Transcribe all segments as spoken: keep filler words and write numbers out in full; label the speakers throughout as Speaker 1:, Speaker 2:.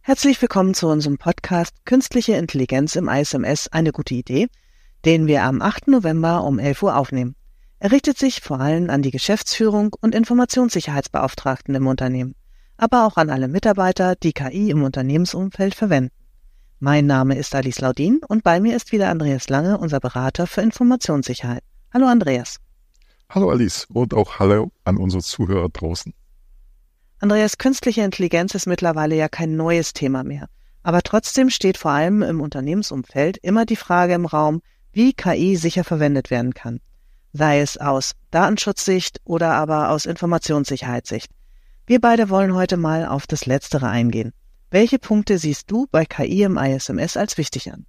Speaker 1: Herzlich willkommen zu unserem Podcast Künstliche Intelligenz im I S M S, eine gute Idee, den wir am achten November um elf Uhr aufnehmen. Er richtet sich vor allem an die Geschäftsführung und Informationssicherheitsbeauftragten im Unternehmen, aber auch an alle Mitarbeiter, die K I im Unternehmensumfeld verwenden. Mein Name ist Alice Laudin und bei mir ist wieder Andreas Lange, unser Berater für Informationssicherheit. Hallo Andreas.
Speaker 2: Hallo Alice und auch hallo an unsere Zuhörer draußen.
Speaker 1: Andreas, künstliche Intelligenz ist mittlerweile ja kein neues Thema mehr. Aber trotzdem steht vor allem im Unternehmensumfeld immer die Frage im Raum, wie K I sicher verwendet werden kann. Sei es aus Datenschutzsicht oder aber aus Informationssicherheitssicht. Wir beide wollen heute mal auf das Letztere eingehen. Welche Punkte siehst du bei K I im I S M S als wichtig an?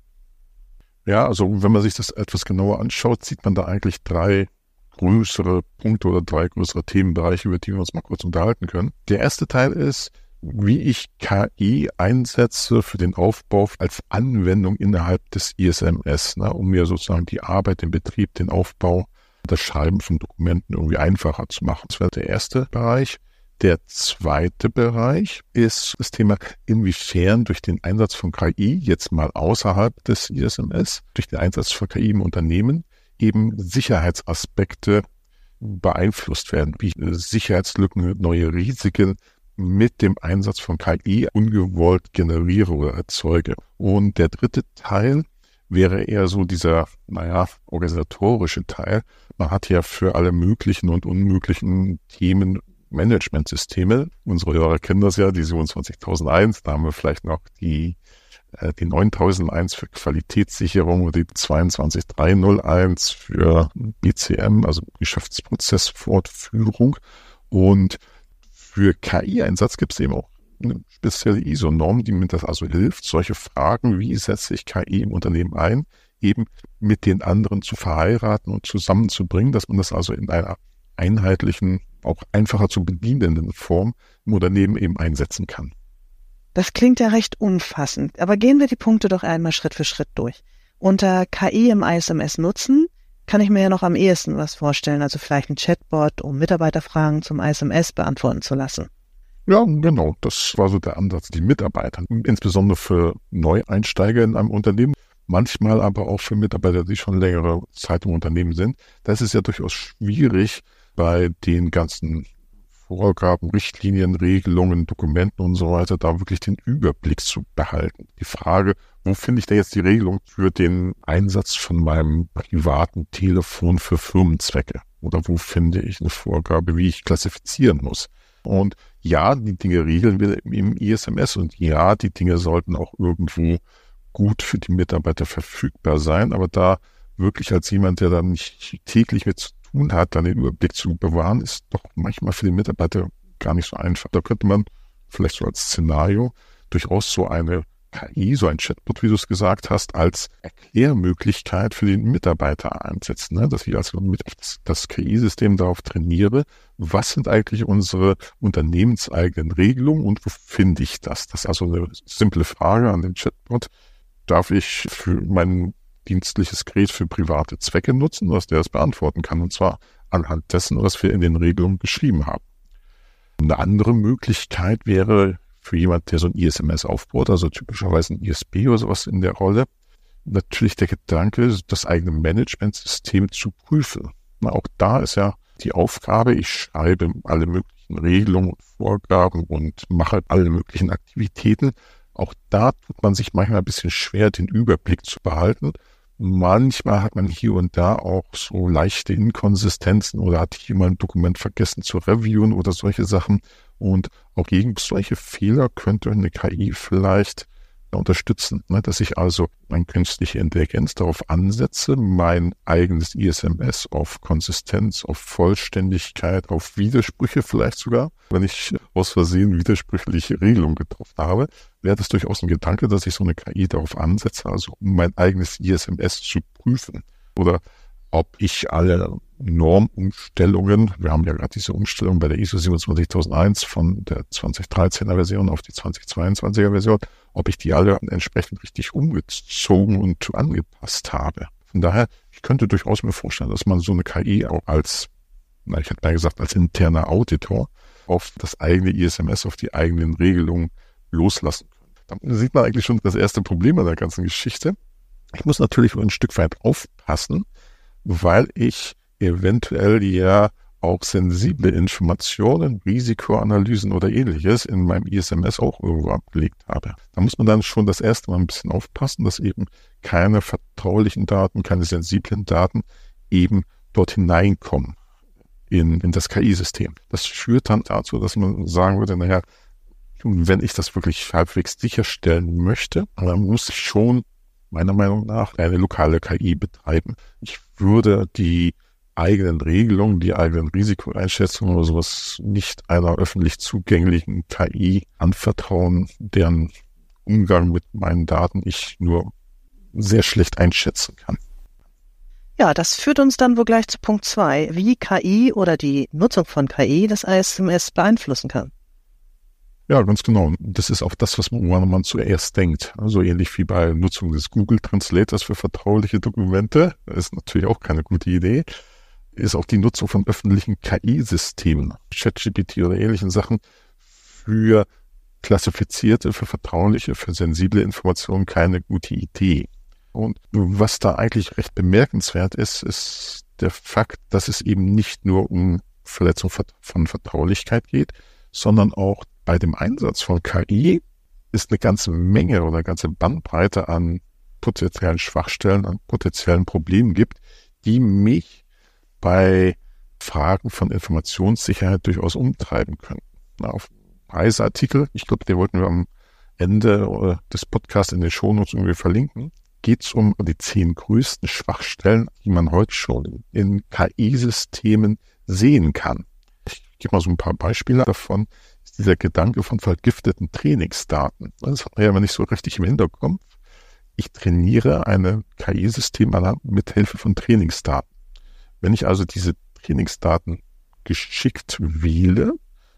Speaker 2: Ja, also wenn man sich das etwas genauer anschaut, sieht man da eigentlich drei größere Punkte oder drei größere Themenbereiche, über die wir uns mal kurz unterhalten können. Der erste Teil ist, wie ich K I einsetze für den Aufbau als Anwendung innerhalb des I S M S, ne, um mir sozusagen die Arbeit, den Betrieb, den Aufbau, das Schreiben von Dokumenten irgendwie einfacher zu machen. Das wäre der erste Bereich. Der zweite Bereich ist das Thema, inwiefern durch den Einsatz von K I, jetzt mal außerhalb des I S M S, durch den Einsatz von K I im Unternehmen, eben Sicherheitsaspekte beeinflusst werden, wie Sicherheitslücken, neue Risiken mit dem Einsatz von K I ungewollt generiere oder erzeuge. Und der dritte Teil wäre eher so dieser, naja, organisatorische Teil. Man hat ja für alle möglichen und unmöglichen Themen Managementsysteme. Unsere Hörer kennen das ja, die siebenundzwanzigtausendeins, da haben wir vielleicht noch die die neuntausendeins für Qualitätssicherung und die zweiundzwanzig dreihunderteins für B C M, also Geschäftsprozessfortführung. Und für K I-Einsatz gibt es eben auch eine spezielle I S O-Norm, die mir das also hilft, solche Fragen, wie setze ich K I im Unternehmen ein, eben mit den anderen zu verheiraten und zusammenzubringen, dass man das also in einer einheitlichen, auch einfacher zu bedienenden Form im Unternehmen eben einsetzen kann.
Speaker 1: Das klingt ja recht umfassend, aber gehen wir die Punkte doch einmal Schritt für Schritt durch. Unter K I im I S M S nutzen kann ich mir ja noch am ehesten was vorstellen, also vielleicht ein Chatbot, um Mitarbeiterfragen zum I S M S beantworten zu lassen.
Speaker 2: Ja, genau, das war so der Ansatz, die Mitarbeiter, insbesondere für Neueinsteiger in einem Unternehmen, manchmal aber auch für Mitarbeiter, die schon längere Zeit im Unternehmen sind. Das ist ja durchaus schwierig bei den ganzen Vorgaben, Richtlinien, Regelungen, Dokumenten und so weiter, da wirklich den Überblick zu behalten. Die Frage, wo finde ich da jetzt die Regelung für den Einsatz von meinem privaten Telefon für Firmenzwecke? Oder wo finde ich eine Vorgabe, wie ich klassifizieren muss? Und ja, die Dinge regeln wir im I S M S und ja, die Dinge sollten auch irgendwo gut für die Mitarbeiter verfügbar sein, aber da wirklich als jemand, der da nicht täglich mit hat, dann den Überblick zu bewahren, ist doch manchmal für den Mitarbeiter gar nicht so einfach. Da könnte man vielleicht so als Szenario durchaus so eine K I, so ein Chatbot, wie du es gesagt hast, als Erklärmöglichkeit für den Mitarbeiter einsetzen, ne? Dass ich also mit das, das K I-System darauf trainiere, was sind eigentlich unsere unternehmenseigenen Regelungen und wo finde ich das? Das ist also eine simple Frage an den Chatbot. Darf ich für meinen dienstliches Gerät für private Zwecke nutzen, dass der das beantworten kann, und zwar anhand dessen, was wir in den Regelungen geschrieben haben. Eine andere Möglichkeit wäre für jemand, der so ein I S M S aufbaut, also typischerweise ein I S B oder sowas in der Rolle, natürlich der Gedanke, das eigene Managementsystem zu prüfen. Na, auch da ist ja die Aufgabe, ich schreibe alle möglichen Regelungen und Vorgaben und mache alle möglichen Aktivitäten. Auch da tut man sich manchmal ein bisschen schwer, den Überblick zu behalten. Manchmal hat man hier und da auch so leichte Inkonsistenzen oder hat jemand ein Dokument vergessen zu reviewen oder solche Sachen. Und auch gegen solche Fehler könnte eine K I vielleicht unterstützen, ne? Dass ich also meine künstliche Intelligenz darauf ansetze, mein eigenes I S M S auf Konsistenz, auf Vollständigkeit, auf Widersprüche vielleicht sogar. Wenn ich aus Versehen widersprüchliche Regelungen getroffen habe, wäre das durchaus ein Gedanke, dass ich so eine K I darauf ansetze, also um mein eigenes I S M S zu prüfen. Oder ob ich alle Normumstellungen, wir haben ja gerade diese Umstellung bei der I S O siebenundzwanzigtausendeins von der zweitausenddreizehner Version auf die zweitausendzweiundzwanziger Version, ob ich die alle entsprechend richtig umgezogen und angepasst habe. Von daher, ich könnte durchaus mir vorstellen, dass man so eine K I auch als, na, ich hätte mal gesagt, als interner Auditor auf das eigene I S M S, auf die eigenen Regelungen loslassen kann. Da sieht man eigentlich schon das erste Problem an der ganzen Geschichte. Ich muss natürlich ein Stück weit aufpassen, weil ich eventuell ja auch sensible Informationen, Risikoanalysen oder ähnliches in meinem I S M S auch irgendwo abgelegt habe. Da muss man dann schon das erste Mal ein bisschen aufpassen, dass eben keine vertraulichen Daten, keine sensiblen Daten eben dort hineinkommen in, in das K I-System. Das führt dann dazu, dass man sagen würde, naja, wenn ich das wirklich halbwegs sicherstellen möchte, dann muss ich schon meiner Meinung nach eine lokale K I betreiben. Ich würde die eigenen Regelungen, die eigenen Risikoeinschätzungen oder sowas nicht einer öffentlich zugänglichen K I anvertrauen, deren Umgang mit meinen Daten ich nur sehr schlecht einschätzen kann.
Speaker 1: Ja, das führt uns dann wohl gleich zu Punkt zwei, wie K I oder die Nutzung von K I das I S M S beeinflussen kann.
Speaker 2: Ja, ganz genau. Das ist auch das, was man, woran man zuerst denkt. Also ähnlich wie bei Nutzung des Google Translators für vertrauliche Dokumente. Das ist natürlich auch keine gute Idee. Ist auch die Nutzung von öffentlichen K I-Systemen, ChatGPT oder ähnlichen Sachen für klassifizierte, für vertrauliche, für sensible Informationen keine gute Idee. Und was da eigentlich recht bemerkenswert ist, ist der Fakt, dass es eben nicht nur um Verletzung von Vertraulichkeit geht, sondern auch bei dem Einsatz von K I ist eine ganze Menge oder eine ganze Bandbreite an potenziellen Schwachstellen, an potenziellen Problemen gibt, die mich bei Fragen von Informationssicherheit durchaus umtreiben können. Na, auf Reiseartikel, ich glaube, den wollten wir am Ende des Podcasts in den Shownotes irgendwie verlinken, geht es um die zehn größten Schwachstellen, die man heute schon in K I-Systemen sehen kann. Ich gebe mal so ein paar Beispiele davon. Ist dieser Gedanke von vergifteten Trainingsdaten. Das hat man ja immer nicht so richtig im Hinterkopf. Ich trainiere eine K I-System mit Hilfe von Trainingsdaten. Wenn ich also diese Trainingsdaten geschickt wähle,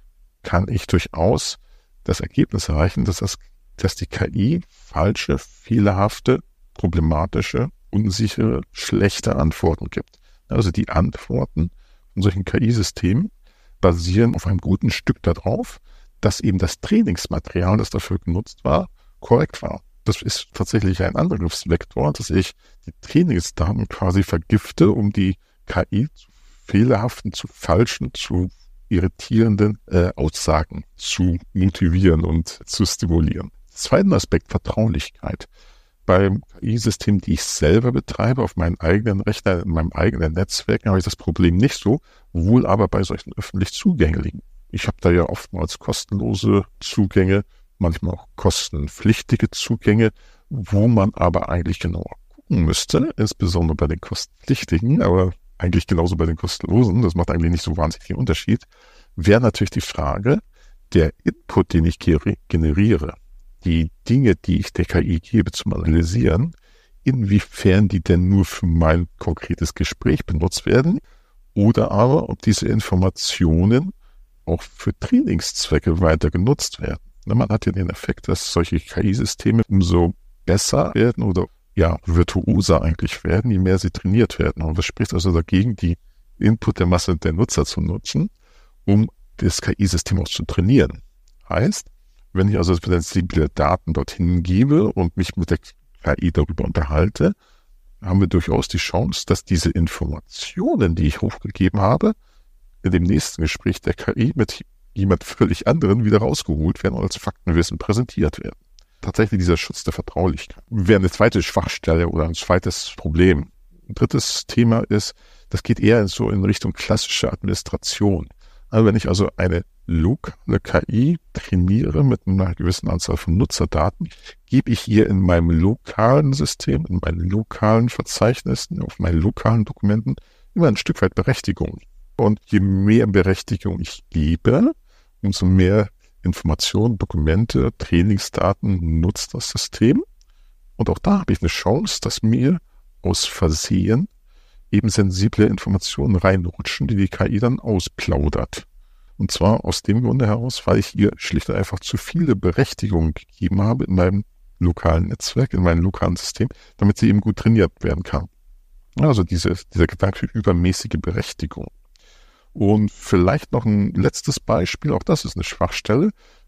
Speaker 2: kann ich durchaus das Ergebnis erreichen, dass, das, dass die K I falsche, fehlerhafte, problematische, unsichere, schlechte Antworten gibt. Also die Antworten von solchen K I-Systemen basieren auf einem guten Stück darauf, dass eben das Trainingsmaterial, das dafür genutzt war, korrekt war. Das ist tatsächlich ein Angriffsvektor, dass ich die Trainingsdaten quasi vergifte, um die K I zu fehlerhaften, zu falschen, zu irritierenden äh, Aussagen zu motivieren und zu stimulieren. Zweiter Aspekt, Vertraulichkeit. Beim K I-System, die ich selber betreibe, auf meinen eigenen Rechner, in meinem eigenen Netzwerk, habe ich das Problem nicht so, wohl aber bei solchen öffentlich zugänglichen. Ich habe da ja oftmals kostenlose Zugänge, manchmal auch kostenpflichtige Zugänge, wo man aber eigentlich genauer gucken müsste, insbesondere bei den kostenpflichtigen, aber eigentlich genauso bei den kostenlosen, das macht eigentlich nicht so wahnsinnig viel Unterschied, wäre natürlich die Frage, der Input, den ich generiere, die Dinge, die ich der K I gebe zum Analysieren, inwiefern die denn nur für mein konkretes Gespräch benutzt werden oder aber ob diese Informationen auch für Trainingszwecke weiter genutzt werden. Man hat ja den Effekt, dass solche K I-Systeme umso besser werden oder ja, virtuoser eigentlich werden, je mehr sie trainiert werden. Und das spricht also dagegen, die Input der Masse der Nutzer zu nutzen, um das K I-System auch zu trainieren. Heißt, wenn ich also sensible Daten dorthin gebe und mich mit der K I darüber unterhalte, haben wir durchaus die Chance, dass diese Informationen, die ich hochgegeben habe, in dem nächsten Gespräch der K I mit jemand völlig anderen wieder rausgeholt werden und als Faktenwissen präsentiert werden. Tatsächlich dieser Schutz der Vertraulichkeit wäre eine zweite Schwachstelle oder ein zweites Problem. Ein drittes Thema ist, das geht eher so in Richtung klassische Administration. Also wenn ich also eine lokale K I trainiere mit einer gewissen Anzahl von Nutzerdaten, gebe ich ihr in meinem lokalen System, in meinen lokalen Verzeichnissen, auf meinen lokalen Dokumenten immer ein Stück weit Berechtigung. Und je mehr Berechtigung ich gebe, umso mehr Informationen, Dokumente, Trainingsdaten nutzt das System. Und auch da habe ich eine Chance, dass mir aus Versehen eben sensible Informationen reinrutschen, die die K I dann ausplaudert. Und zwar aus dem Grunde heraus, weil ich ihr schlicht und einfach zu viele Berechtigungen gegeben habe in meinem lokalen Netzwerk, in meinem lokalen System, damit sie eben gut trainiert werden kann. Also diese, dieser Gedanke für übermäßige Berechtigung. Und vielleicht noch ein letztes Beispiel, auch das ist eine Schwachstelle.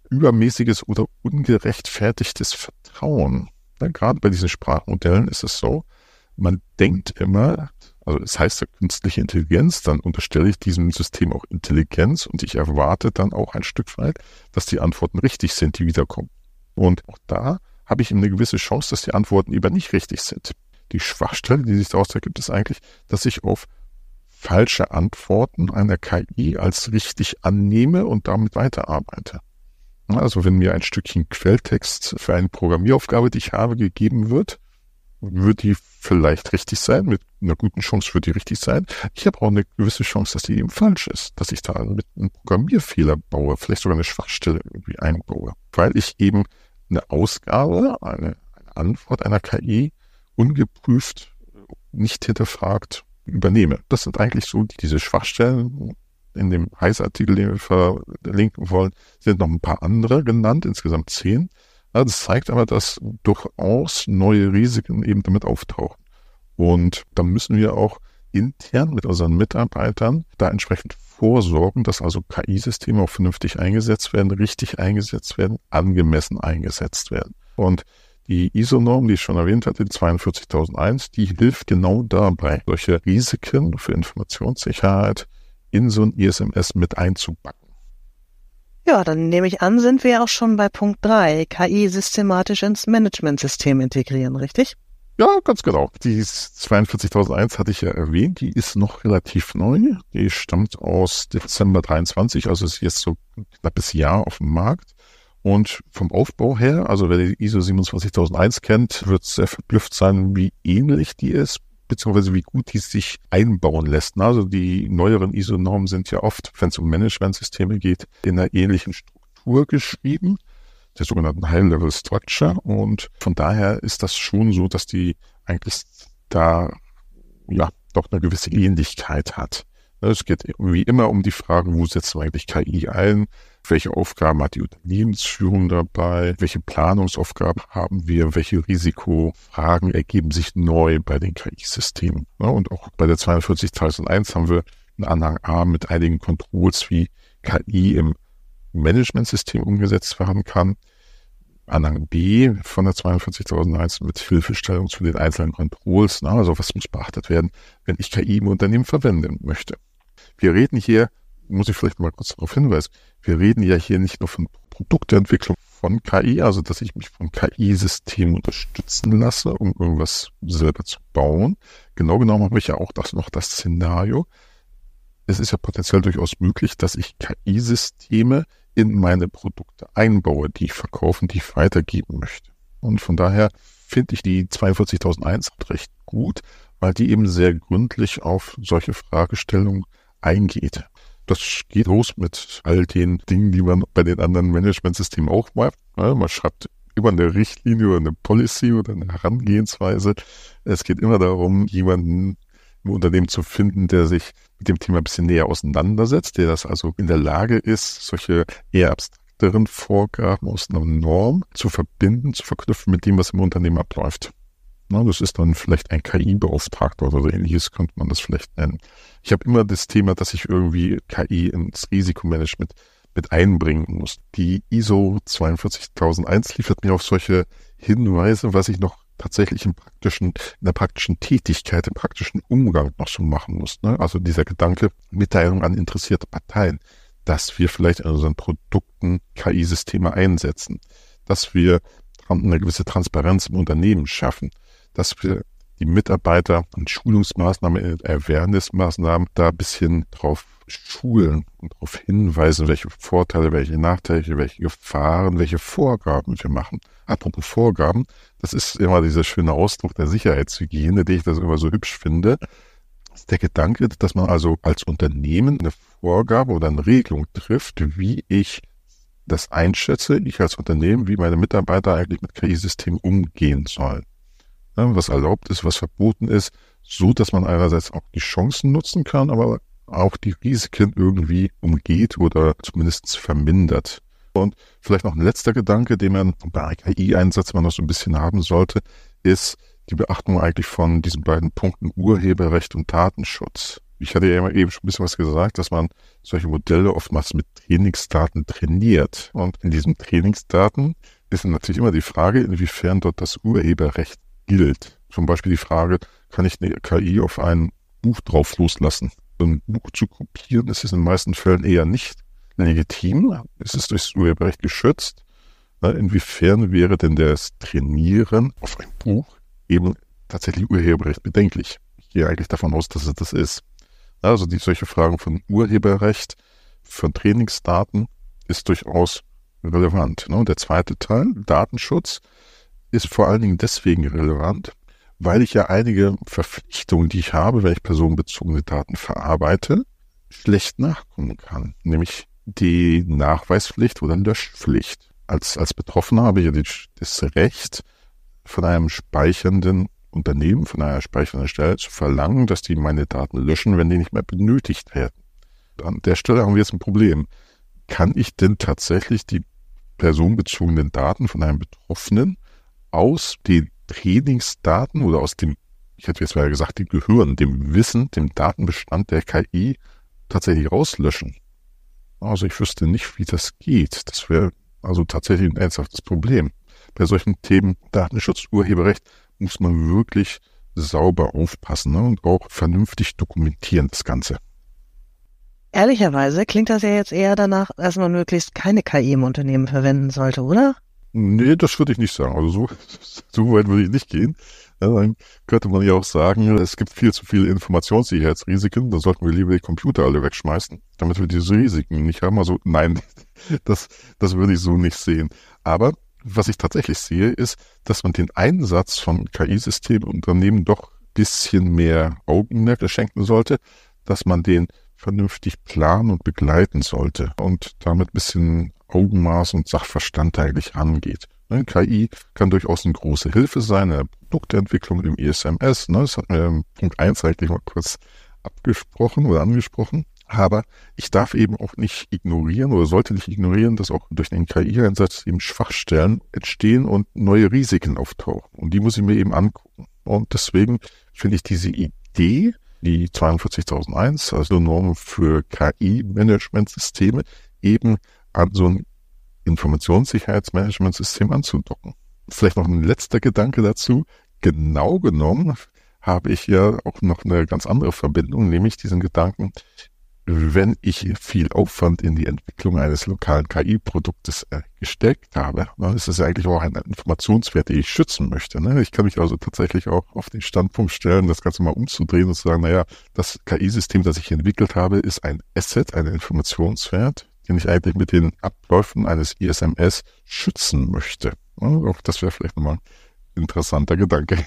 Speaker 2: übermäßiges oder ungerechtfertigtes Vertrauen. Ja, gerade bei diesen Sprachmodellen ist es so, man denkt immer, also es heißt ja künstliche Intelligenz, dann unterstelle ich diesem System auch Intelligenz und ich erwarte dann auch ein Stück weit, dass die Antworten richtig sind, die wiederkommen. Und auch da habe ich eben eine gewisse Chance, dass die Antworten eben nicht richtig sind. Die Schwachstelle, die sich daraus ergibt, ist eigentlich, dass ich auf falsche Antworten einer K I als richtig annehme und damit weiterarbeite. Also wenn mir ein Stückchen Quelltext für eine Programmieraufgabe, die ich habe, gegeben wird, wird die vielleicht richtig sein, mit einer guten Chance wird die richtig sein. Ich habe auch eine gewisse Chance, dass die eben falsch ist, dass ich da mit einem Programmierfehler baue, vielleicht sogar eine Schwachstelle irgendwie einbaue, weil ich eben eine Ausgabe, eine, eine Antwort einer K I ungeprüft, nicht hinterfragt übernehme. Das sind eigentlich so diese Schwachstellen. In dem Heiß-Artikel, den wir verlinken wollen, sind noch ein paar andere genannt, insgesamt zehn. Das zeigt aber, dass durchaus neue Risiken eben damit auftauchen. Und da müssen wir auch intern mit unseren Mitarbeitern da entsprechend vorsorgen, dass also K I-Systeme auch vernünftig eingesetzt werden, richtig eingesetzt werden, angemessen eingesetzt werden. Und die I S O-Norm, die ich schon erwähnt hatte, die zweiundvierzigtausendeins, die hilft genau dabei, solche Risiken für Informationssicherheit in so ein I S M S mit einzubacken.
Speaker 1: Ja, dann nehme ich an, sind wir auch schon bei Punkt drei, K I systematisch ins Managementsystem integrieren, richtig?
Speaker 2: Ja, ganz genau. Die zweiundvierzigtausendeins hatte ich ja erwähnt, die ist noch relativ neu. Die stammt aus Dezember dreiundzwanzig, also ist jetzt so ein knappes Jahr auf dem Markt. Und vom Aufbau her, also wer die I S O siebenundzwanzigtausendeins kennt, wird sehr verblüfft sein, wie ähnlich die ist, beziehungsweise wie gut die sich einbauen lässt. Also die neueren I S O-Normen sind ja oft, wenn es um Managementsysteme geht, in einer ähnlichen Struktur geschrieben, der sogenannten High-Level Structure. Und von daher ist das schon so, dass die eigentlich da ja doch eine gewisse Ähnlichkeit hat. Es geht wie immer um die Frage, wo setzen wir eigentlich K I ein? Welche Aufgaben hat die Unternehmensführung dabei? Welche Planungsaufgaben haben wir? Welche Risikofragen ergeben sich neu bei den K I-Systemen? Und auch bei der zweiundvierzigtausendeins haben wir einen Anhang A mit einigen Controls, wie K I im Managementsystem umgesetzt werden kann. Anhang B von der zweiundvierzigtausendeins mit Hilfestellung zu den einzelnen Controls. Also was muss beachtet werden, wenn ich K I im Unternehmen verwenden möchte? Wir reden hier, muss ich vielleicht mal kurz darauf hinweisen, wir reden ja hier nicht nur von Produktentwicklung von K I, also dass ich mich vom K I-System unterstützen lasse, um irgendwas selber zu bauen. Genau genommen habe ich ja auch das noch das Szenario. Es ist ja potenziell durchaus möglich, dass ich K I-Systeme in meine Produkte einbaue, die ich verkaufen, die ich weitergeben möchte. Und von daher finde ich die zweiundvierzigtausendeins recht gut, weil die eben sehr gründlich auf solche Fragestellungen eingeht. Das geht los mit all den Dingen, die man bei den anderen Managementsystemen auch macht. Man schreibt immer eine Richtlinie oder eine Policy oder eine Herangehensweise. Es geht immer darum, jemanden im Unternehmen zu finden, der sich mit dem Thema ein bisschen näher auseinandersetzt, der das also in der Lage ist, solche eher abstrakteren Vorgaben aus einer Norm zu verbinden, zu verknüpfen mit dem, was im Unternehmen abläuft. Na, das ist dann vielleicht ein K I-Beauftragter oder so ähnliches, könnte man das vielleicht nennen. Ich habe immer das Thema, dass ich irgendwie K I ins Risikomanagement mit einbringen muss. Die I S O zweiundvierzigtausendeins liefert mir auf solche Hinweise, was ich noch tatsächlich im praktischen, in der praktischen Tätigkeit, im praktischen Umgang noch so machen muss. Ne? Also dieser Gedanke, Mitteilung an interessierte Parteien, dass wir vielleicht in unseren Produkten K I-Systeme einsetzen, dass wir eine gewisse Transparenz im Unternehmen schaffen, dass wir die Mitarbeiter in Schulungsmaßnahmen, in Awareness-Maßnahmen da ein bisschen drauf schulen und darauf hinweisen, welche Vorteile, welche Nachteile, welche Gefahren, welche Vorgaben wir machen. Apropos Vorgaben, das ist immer dieser schöne Ausdruck der Sicherheitshygiene, den ich das immer so hübsch finde. Das ist der Gedanke, dass man also als Unternehmen eine Vorgabe oder eine Regelung trifft, wie ich das einschätze, ich als Unternehmen, wie meine Mitarbeiter eigentlich mit K I-Systemen umgehen sollen. Ja, was erlaubt ist, was verboten ist, so dass man einerseits auch die Chancen nutzen kann, aber auch die Risiken irgendwie umgeht oder zumindest vermindert. Und vielleicht noch ein letzter Gedanke, den man bei K I-Einsatz man noch so ein bisschen haben sollte, ist die Beachtung eigentlich von diesen beiden Punkten Urheberrecht und Datenschutz. Ich hatte ja eben schon ein bisschen was gesagt, dass man solche Modelle oftmals mit Trainingsdaten trainiert. Und in diesen Trainingsdaten ist natürlich immer die Frage, inwiefern dort das Urheberrecht gilt. Zum Beispiel die Frage, kann ich eine K I auf ein Buch drauf loslassen? So ein Buch zu kopieren, das ist in den meisten Fällen eher nicht legitim. Es ist durchs Urheberrecht geschützt. Na, inwiefern wäre denn das Trainieren auf ein Buch eben tatsächlich Urheberrecht bedenklich? Ich gehe eigentlich davon aus, dass es das ist. Also die solche Fragen von Urheberrecht, von Trainingsdaten ist durchaus relevant. Ne? Und der zweite Teil, Datenschutz, ist vor allen Dingen deswegen relevant, weil ich ja einige Verpflichtungen, die ich habe, wenn ich personenbezogene Daten verarbeite, schlecht nachkommen kann. Nämlich die Nachweispflicht oder Löschpflicht. Als, als Betroffener habe ich ja die, das Recht, von einem speichernden Unternehmen, von einer speichernden Stelle zu verlangen, dass die meine Daten löschen, wenn die nicht mehr benötigt werden. An der Stelle haben wir jetzt ein Problem. Kann ich denn tatsächlich die personenbezogenen Daten von einem Betroffenen aus den Trainingsdaten oder aus dem, ich hätte jetzt mal gesagt, dem Gehirn, dem Wissen, dem Datenbestand der K I tatsächlich rauslöschen? Also ich wüsste nicht, wie das geht. Das wäre also tatsächlich ein ernsthaftes Problem. Bei solchen Themen Datenschutz, Urheberrecht muss man wirklich sauber aufpassen, ne, und auch vernünftig dokumentieren das Ganze.
Speaker 1: Ehrlicherweise klingt das ja jetzt eher danach, dass man möglichst keine K I im Unternehmen verwenden sollte, oder?
Speaker 2: Nee, das würde ich nicht sagen. Also so, so weit würde ich nicht gehen. Ja, dann könnte man ja auch sagen, es gibt viel zu viele Informationssicherheitsrisiken, dann sollten wir lieber die Computer alle wegschmeißen, damit wir diese Risiken nicht haben. Also nein, das, das würde ich so nicht sehen. Aber was ich tatsächlich sehe, ist, dass man den Einsatz von K I-Systemen und Unternehmen doch ein bisschen mehr Augenmerk schenken sollte, dass man den vernünftig planen und begleiten sollte und damit ein bisschen Augenmaß und Sachverstand eigentlich angeht. Ne, K I kann durchaus eine große Hilfe sein, eine Produktentwicklung im I S M S. Ne, das hatten wir im Punkt eins eigentlich mal kurz abgesprochen oder angesprochen. Aber ich darf eben auch nicht ignorieren oder sollte nicht ignorieren, dass auch durch den K I-Einsatz eben Schwachstellen entstehen und neue Risiken auftauchen. Und die muss ich mir eben angucken. Und deswegen finde ich diese Idee, die zweiundvierzigtausendeins, also Norm für K I-Managementsysteme, eben an so ein Informationssicherheitsmanagementsystem anzudocken. Vielleicht noch ein letzter Gedanke dazu. Genau genommen habe ich ja auch noch eine ganz andere Verbindung, nämlich diesen Gedanken, wenn ich viel Aufwand in die Entwicklung eines lokalen K I-Produktes äh, gesteckt habe, dann ist das ja eigentlich auch ein Informationswert, den ich schützen möchte. Ne? Ich kann mich also tatsächlich auch auf den Standpunkt stellen, das Ganze mal umzudrehen und zu sagen, naja, das K I-System, das ich entwickelt habe, ist ein Asset, ein Informationswert, den ich eigentlich mit den Abläufen eines I S M S schützen möchte. Ja, auch das wäre vielleicht nochmal ein interessanter Gedanke.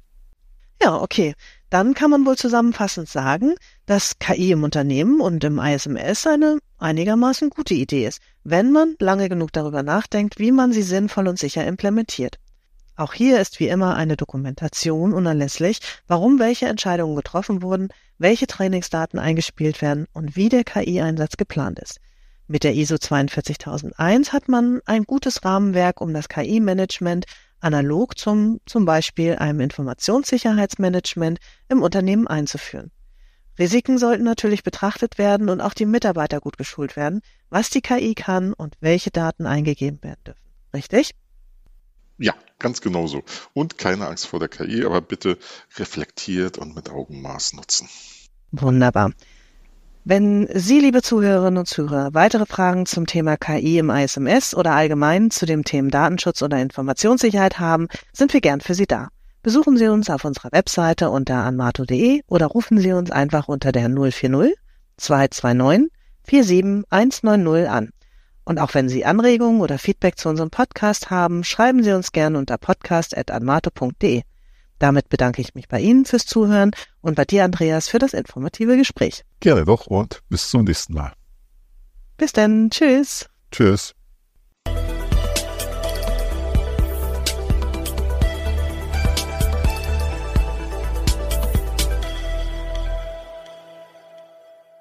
Speaker 1: Ja, okay. Dann kann man wohl zusammenfassend sagen, dass K I im Unternehmen und im I S M S eine einigermaßen gute Idee ist, wenn man lange genug darüber nachdenkt, wie man sie sinnvoll und sicher implementiert. Auch hier ist wie immer eine Dokumentation unerlässlich, warum welche Entscheidungen getroffen wurden, welche Trainingsdaten eingespielt werden und wie der K I-Einsatz geplant ist. Mit der I S O zweiundvierzigtausendeins hat man ein gutes Rahmenwerk, um das K I-Management analog zum zum Beispiel einem Informationssicherheitsmanagement im Unternehmen einzuführen. Risiken sollten natürlich betrachtet werden und auch die Mitarbeiter gut geschult werden, was die K I kann und welche Daten eingegeben werden dürfen. Richtig?
Speaker 2: Ja, ganz genau so. Und keine Angst vor der K I, aber bitte reflektiert und mit Augenmaß nutzen.
Speaker 1: Wunderbar. Wenn Sie, liebe Zuhörerinnen und Zuhörer, weitere Fragen zum Thema K I im I S M S oder allgemein zu dem Thema Datenschutz oder Informationssicherheit haben, sind wir gern für Sie da. Besuchen Sie uns auf unserer Webseite unter anmato punkt de oder rufen Sie uns einfach unter der null vier null zwei zwei neun vier sieben eins neun null an. Und auch wenn Sie Anregungen oder Feedback zu unserem Podcast haben, schreiben Sie uns gerne unter podcast at anmato punkt de. Damit bedanke ich mich bei Ihnen fürs Zuhören und bei dir, Andreas, für das informative Gespräch.
Speaker 2: Gerne doch und bis zum nächsten Mal.
Speaker 1: Bis dann. Tschüss.
Speaker 2: Tschüss.